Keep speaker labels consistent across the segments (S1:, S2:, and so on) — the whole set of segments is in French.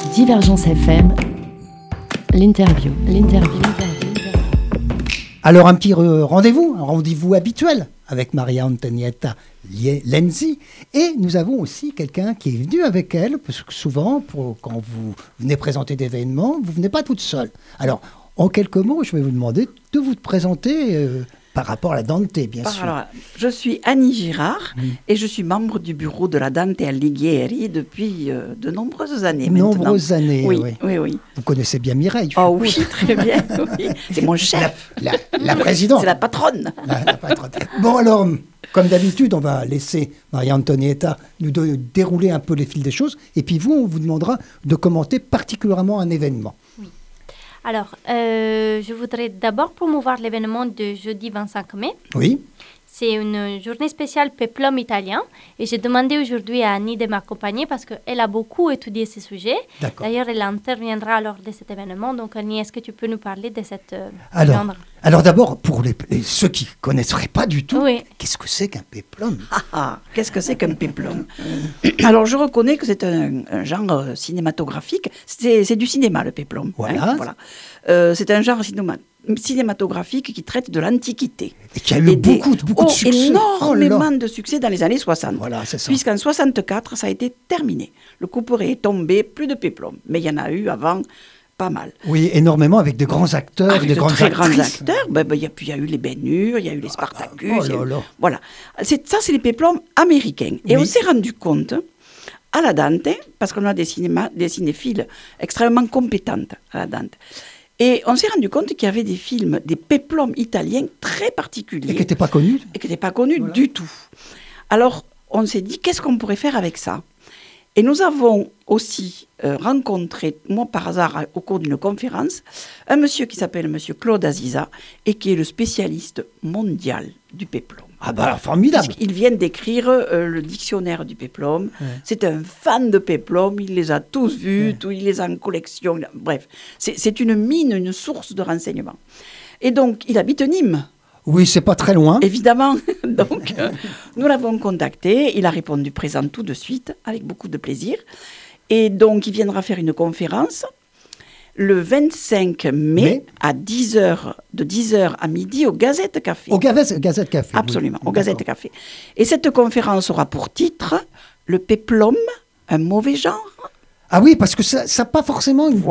S1: Divergence FM, l'interview.
S2: Alors un petit rendez-vous, un rendez-vous habituel avec Maria Antonietta Lenzi. Et nous avons aussi quelqu'un qui est venu avec elle, parce que souvent, quand vous venez présenter des événements, vous ne venez pas toute seule. Alors, en quelques mots, je vais vous demander de vous présenter par rapport à la Dante, bien sûr.
S3: Alors, je suis Annie Girard et je suis membre du bureau de la Dante Alighieri depuis de nombreuses années maintenant.
S2: Nombreuses années,
S3: oui.
S2: Vous connaissez bien Mireille, je
S3: Oh oui, très bien. Oui. C'est mon chef.
S2: La présidente.
S3: C'est la patronne.
S2: La patronne. Bon alors, comme d'habitude, on va laisser Maria Antonietta nous dérouler un peu les fils des choses. Et puis vous, on vous demandera de commenter particulièrement un événement.
S4: Oui. Alors, je voudrais d'abord promouvoir l'événement de jeudi 25 mai.
S2: Oui.
S4: C'est une journée spéciale Peplum italien. Et j'ai demandé aujourd'hui à Annie de m'accompagner parce qu'elle a beaucoup étudié ces sujets.
S2: D'accord.
S4: D'ailleurs, elle interviendra lors de cet événement. Donc, Annie, est-ce que tu peux nous parler de cette
S2: genre Alors d'abord, pour ceux qui ne connaisseraient pas du tout, qu'est-ce que c'est qu'un péplum ?
S3: Qu'est-ce que c'est qu'un péplum ? Alors, je reconnais que c'est un genre cinématographique. C'est du cinéma, le péplum.
S2: Voilà.
S3: C'est un genre cinématographique qui traite de l'Antiquité.
S2: Et qui a eu beaucoup de succès.
S3: Énormément de succès dans les années 60.
S2: Voilà, c'est ça.
S3: Puisqu'en 64, ça a été terminé. Le couperet est tombé, plus de péplum. Mais il y en a eu avant pas mal.
S2: Oui, énormément, avec de grands acteurs,
S3: de
S2: très
S3: grands acteurs. Puis il y a eu les Ben-Hur, il y a eu les Spartacus. Voilà. C'est les péplums américains. Et on s'est rendu compte, à la Dante, parce qu'on a des cinéphiles extrêmement compétentes à la Dante, et on s'est rendu compte qu'il y avait des films, des péplums italiens très particuliers.
S2: Et qui n'étaient pas connus.
S3: Du tout. Alors, on s'est dit, qu'est-ce qu'on pourrait faire avec ça ? Et nous avons aussi rencontré, moi par hasard, au cours d'une conférence, un monsieur qui s'appelle monsieur Claude Aziza et qui est le spécialiste mondial du péplum.
S2: Ah bah, formidable.
S3: Il vient d'écrire le dictionnaire du péplum. Ouais. C'est un fan de péplum, il les a tous vus, il les a en collection. Bref, c'est une mine, une source de renseignements. Et donc, il habite Nîmes.
S2: Oui, c'est pas très loin.
S3: Évidemment. Donc, nous l'avons contacté. Il a répondu présent tout de suite, avec beaucoup de plaisir. Et donc, il viendra faire une conférence le 25 mai à 10h, de 10h à midi au Gazette Café.
S2: Au Gazette Café.
S3: Absolument, au Gazette Café. Et cette conférence aura pour titre « Le péplum, un mauvais genre ».
S2: Ah oui, parce que ça n'a pas forcément une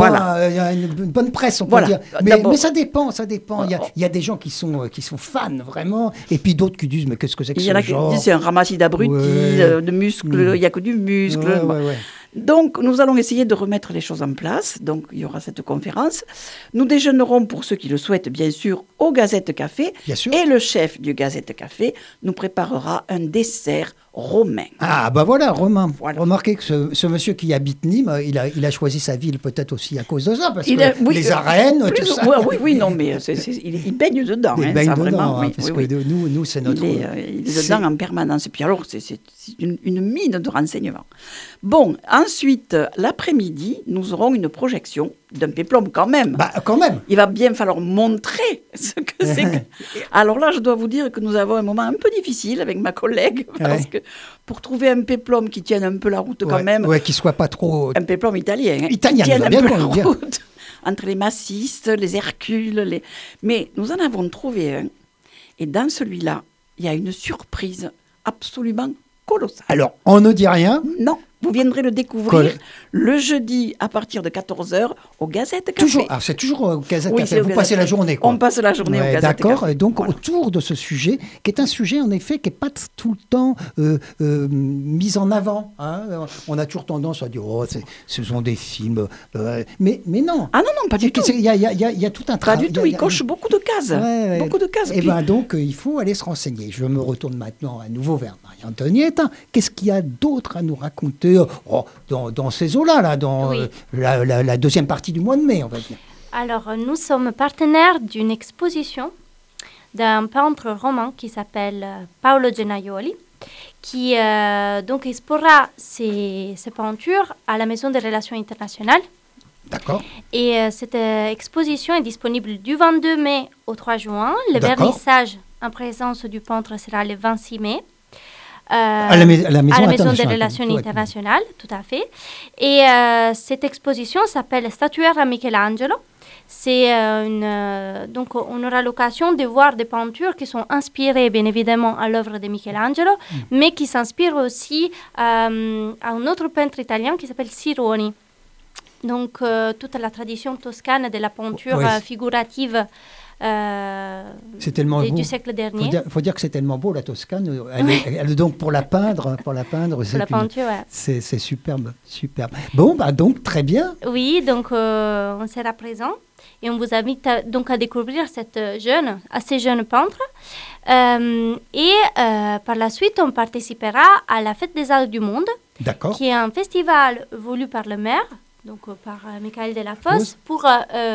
S2: bonne presse, on peut dire. Mais ça dépend. Il y a des gens qui sont fans, vraiment, et puis d'autres qui disent, mais qu'est-ce que c'est que ce genre ?
S3: Il y en a qui disent, c'est un ramassis d'abrutis, de muscles, il n'y a que du muscle.
S2: Ouais.
S3: Donc, nous allons essayer de remettre les choses en place. Donc, il y aura cette conférence. Nous déjeunerons, pour ceux qui le souhaitent, bien sûr, au Gazette Café.
S2: Bien sûr.
S3: Et le chef du Gazette Café nous préparera un dessert romain.
S2: Ah, bah voilà, romain. Voilà. Remarquez que ce monsieur qui habite Nîmes, il a choisi sa ville peut-être aussi à cause de ça, parce que les arènes, tout ça.
S3: Oui, non, mais il baigne dedans.
S2: Il baigne dedans, parce que nous, c'est notre...
S3: Il est dedans en permanence. Et puis alors, c'est une mine de renseignements. Bon, ensuite, l'après-midi, nous aurons une projection d'un péplum quand même.
S2: Bah, quand même.
S3: Il va bien falloir montrer ce que c'est. Alors là, je dois vous dire que nous avons un moment un peu difficile avec ma collègue, parce que pour trouver un péplum qui tienne un peu la route quand même...
S2: Oui, qui soit pas trop...
S3: Un péplum italien.
S2: Italien,
S3: qui tienne
S2: bien
S3: un peu la
S2: bien.
S3: route, entre les massistes, les Hercules, Mais nous en avons trouvé un, et dans celui-là, il y a une surprise absolument colossale.
S2: Alors, on ne dit rien.
S3: Non. Vous viendrez le découvrir le jeudi à partir de 14h au Gazette Café.
S2: Toujours, c'est toujours au Gazette Café. Vous passez la journée, quoi.
S3: On passe la journée au Gazette Café.
S2: D'accord. Et donc, autour de ce sujet, qui est un sujet, en effet, qui n'est pas tout le temps mis en avant. Hein. On a toujours tendance à dire, ce sont des films. Mais non.
S3: Ah non, pas du tout.
S2: Il y a tout un travail.
S3: Pas du tout. Il coche beaucoup de cases. Beaucoup de cases.
S2: Et bien, donc, il faut aller se renseigner. Je me retourne maintenant à nouveau vers Maria Antonietta. Qu'est-ce qu'il y a d'autre à nous raconter dans ces eaux-là, dans la deuxième partie du mois de mai, on va dire.
S4: Alors, nous sommes partenaires d'une exposition d'un peintre roman qui s'appelle Paolo Gennaioli, qui donc exposera ses peintures à la Maison des Relations Internationales.
S2: D'accord.
S4: Et cette exposition est disponible du 22 mai au 3 juin. Le vernissage en présence du peintre sera le 26 mai.
S2: à la Maison
S4: des Relations internationales, tout à fait. Et cette exposition s'appelle Statuaire à Michelangelo. C'est donc on aura l'occasion de voir des peintures qui sont inspirées bien évidemment à l'œuvre de Michelangelo, mais qui s'inspirent aussi à un autre peintre italien qui s'appelle Sironi. Donc toute la tradition toscane de la peinture figurative
S2: c'est tellement beau.
S4: Du siècle dernier.
S2: Il faut dire que c'est tellement beau, la Toscane. Elle donc pour la peindre, c'est superbe, superbe. Bon, donc très bien.
S4: Oui, donc on sera présent et on vous invite donc à découvrir cette assez jeune peintre. Et par la suite, on participera à la Fête des Arts du Monde, qui est un festival voulu par le maire. Donc par Michael Delafosse, pour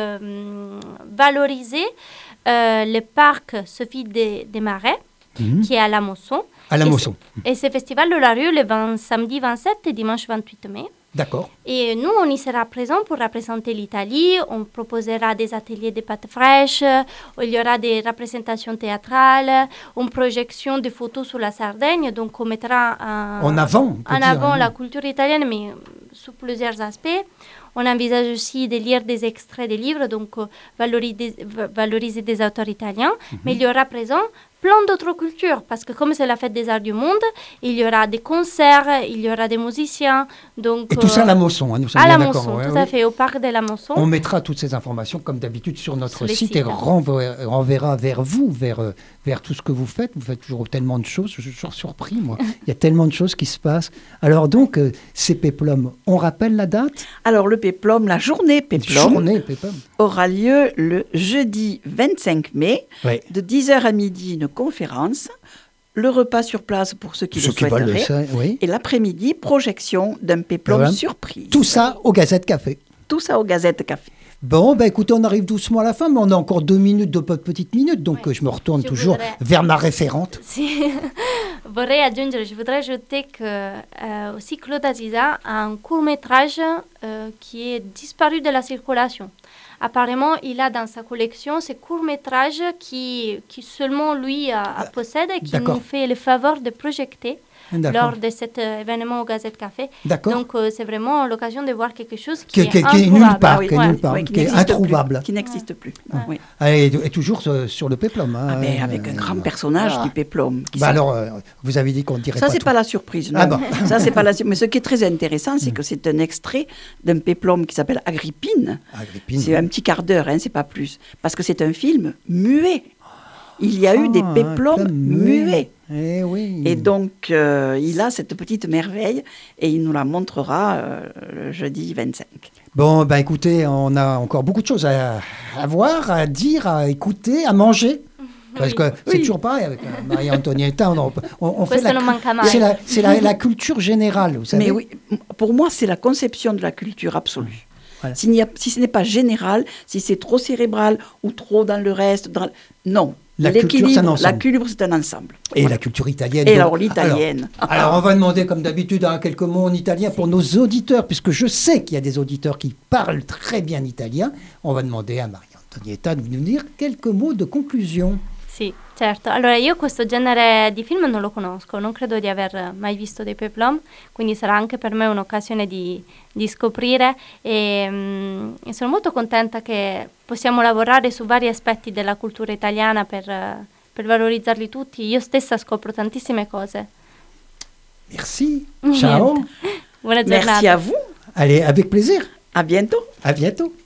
S4: valoriser le parc Sophie des Marais, qui est à la Mosson.
S2: À la Mosson.
S4: Et ce festival aura lieu le samedi 27 et dimanche 28 mai.
S2: D'accord.
S4: Et nous, on y sera présents pour représenter l'Italie. On proposera des ateliers de pâtes fraîches, il y aura des représentations théâtrales, une projection de photos sur la Sardaigne. Donc, on mettra
S2: en avant
S4: la culture italienne, mais sous plusieurs aspects. On envisage aussi de lire des extraits des livres, donc valoriser des auteurs italiens. Mais il y aura présent plein d'autres cultures, parce que comme c'est la Fête des Arts du Monde, il y aura des concerts, il y aura des musiciens. Donc,
S2: et tout ça à la Mosson, nous sommes
S4: bien
S2: d'accord.
S4: À la Mosson, tout à fait, au parc de la Mosson.
S2: On mettra toutes ces informations, comme d'habitude, sur notre site et renverra vers vous, vers tout ce que vous faites. Vous faites toujours tellement de choses, je suis toujours surpris, moi. Il y a tellement de choses qui se passent. Alors donc, ces péplums, on rappelle la date ?
S3: Alors le péplum, la journée péplum, aura lieu le jeudi 25 mai, de 10h à midi, une conférence, le repas sur place pour ceux qui le souhaiteraient, et l'après-midi, projection d'un péplum surprise.
S2: Tout ça au Gazette Café.
S3: Tout ça au Gazette Café.
S2: Bon, écoutez, on arrive doucement à la fin, mais on a encore 2 minutes, 2 petites minutes, donc je me retourne toujours vers ma référente.
S4: Je voudrais ajouter que aussi Claude Aziza a un court-métrage qui est disparu de la circulation. Apparemment, il a dans sa collection ces courts-métrages qui seulement lui possède et qui nous fait le faveur de projeter lors de cet événement au Gazette Café. Donc, c'est vraiment l'occasion de voir quelque chose qui est introuvable.
S2: Qui est introuvable.
S3: Qui n'existe plus.
S2: Et toujours sur le péplum.
S3: Avec un grand personnage du péplum.
S2: Alors, vous avez dit qu'on ne dirait pas.
S3: Ça, c'est pas la surprise. Non. Ça, c'est pas la surprise. Mais ce qui est très intéressant, c'est que c'est un extrait d'un péplum qui s'appelle Agrippine. C'est un petit quart d'heure, c'est pas plus. Parce que c'est un film muet. Il y a eu des péplums muets. Et donc, il a cette petite merveille et il nous la montrera le jeudi 25.
S2: Bon, écoutez, on a encore beaucoup de choses à voir, à dire, à écouter, à manger. Parce que c'est toujours pareil avec Maria Antonietta. On fait c'est la culture générale, vous savez.
S3: Mais oui, pour moi, c'est la conception de la culture absolue. Voilà. Si ce n'est pas général, si c'est trop cérébral ou trop dans le reste, non. La culture, c'est un ensemble.
S2: Et la culture italienne.
S3: Et alors l'italienne.
S2: Alors, on va demander, comme d'habitude, quelques mots en italien pour nos auditeurs, puisque je sais qu'il y a des auditeurs qui parlent très bien italien. On va demander à Maria Antonietta de nous dire quelques mots de conclusion.
S4: Sì, certo. Allora io questo genere di film non lo conosco, non credo di aver mai visto dei peplum, quindi sarà anche per me un'occasione di scoprire e sono molto contenta che possiamo lavorare su vari aspetti della cultura italiana per valorizzarli tutti. Io stessa scopro tantissime cose.
S2: Merci. Ciao.
S4: Buona giornata.
S3: Merci à vous.
S2: Allez, avec plaisir.
S3: À bientôt.
S2: À bientôt.